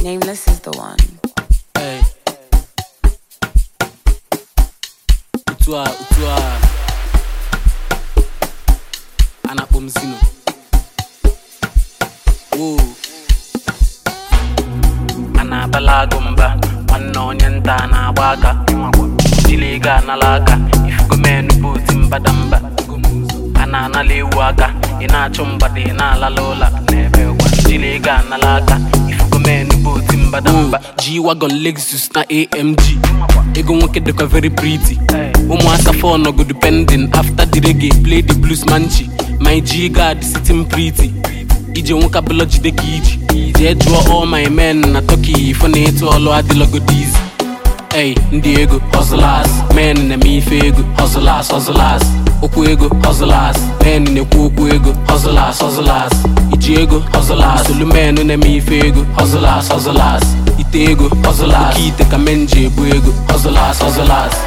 Nameless is the one. Hey. Utua. Anapomzino. Whoa. Anabalakumba. Manonyenta na waka. Jiliga na laka. Ifugomenu buti mbadamba. Anana liwaka. Ina chumba de na la lola. Nebewa. Jiliga na laka. Ifugomenu buti mbadamba. G-Wagon Lexus na AMG. Ego wonke deka very pretty. Umu asa for no go depending. After the reggae, play the blues manchi. My G-God sitting pretty. Ije wonka biology de kiji. They draw all my men na toki. Funny to all of the logo these. Hey, Ndiego, hustlers. Men in the me fego, hustlers. Okuego, hustlers. Men in the kukuego, hustlers. Ijiego, hustlers. Sulu men in the me fego, hustlers. Itego, hustlers. Ukite kamenje buego, hustlers.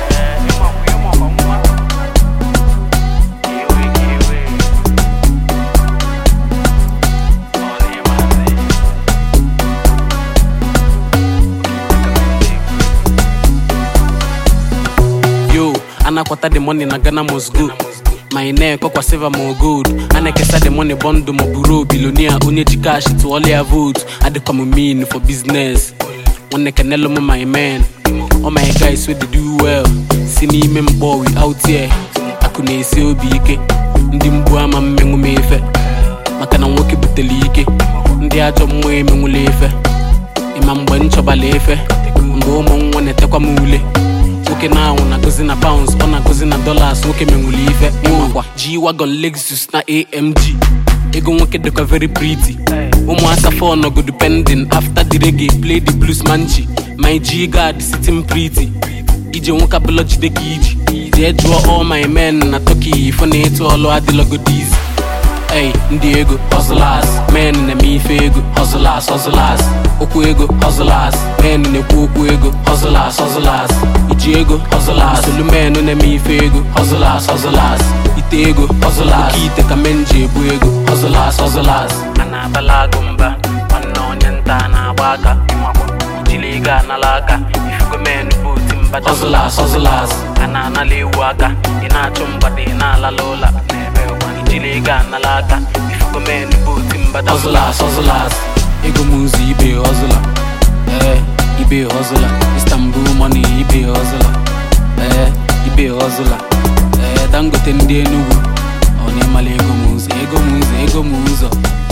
Ana kwata the money na Ghana must go. My neck kwa silver more gold. Ana kesa the money bondo mo buro billionaire onye cash to all your vote. I dey come mean for business. One canelo mo my man. All my guys we do well. Sini membo we out here. Akune ese obi ike. Ndi mbu ama mengu mefe. Maka na nwoke buteli ike. Ndi ajo mwe mengu lefe. Imambo nchoba lefe. Mbo mo nwane tekwa mule. Okay now na gozi na pounds, ona gozi na dollars, okay menguli ife. G-Wagon Lexus na AMG. Ego wonke deka very pretty. Umu asa for no go depending. After the reggae, play the blues manchi. My G-God sitting pretty. Ije wonka biology de kiji. They draw all my men na toki. Funny to all of the logo these. Hey, Ndiego, hustlers. Men in the me fego, hustlers. Okuego, hustlers. Men in the kukuego, hustlers. Ijiego, hustlers. Sulu men in the me fego, hustlers. Itego, hustlers. Ukite kamenje buego, hustlers. Anabalagumba, manonyenta na waka. Jiliga na laka, ifugomenu buti mbada. Hustlers. Anana liwaka, ina chumba de na la lola. Jiliga na laka, ifugomenu buti mbada. Hustlers. Ego muzi ibe hustler. Ibe hustler. Istanbul money ibe hustler. Ibe hustler. Dangote ndi Enugu. Oni male ego muzi.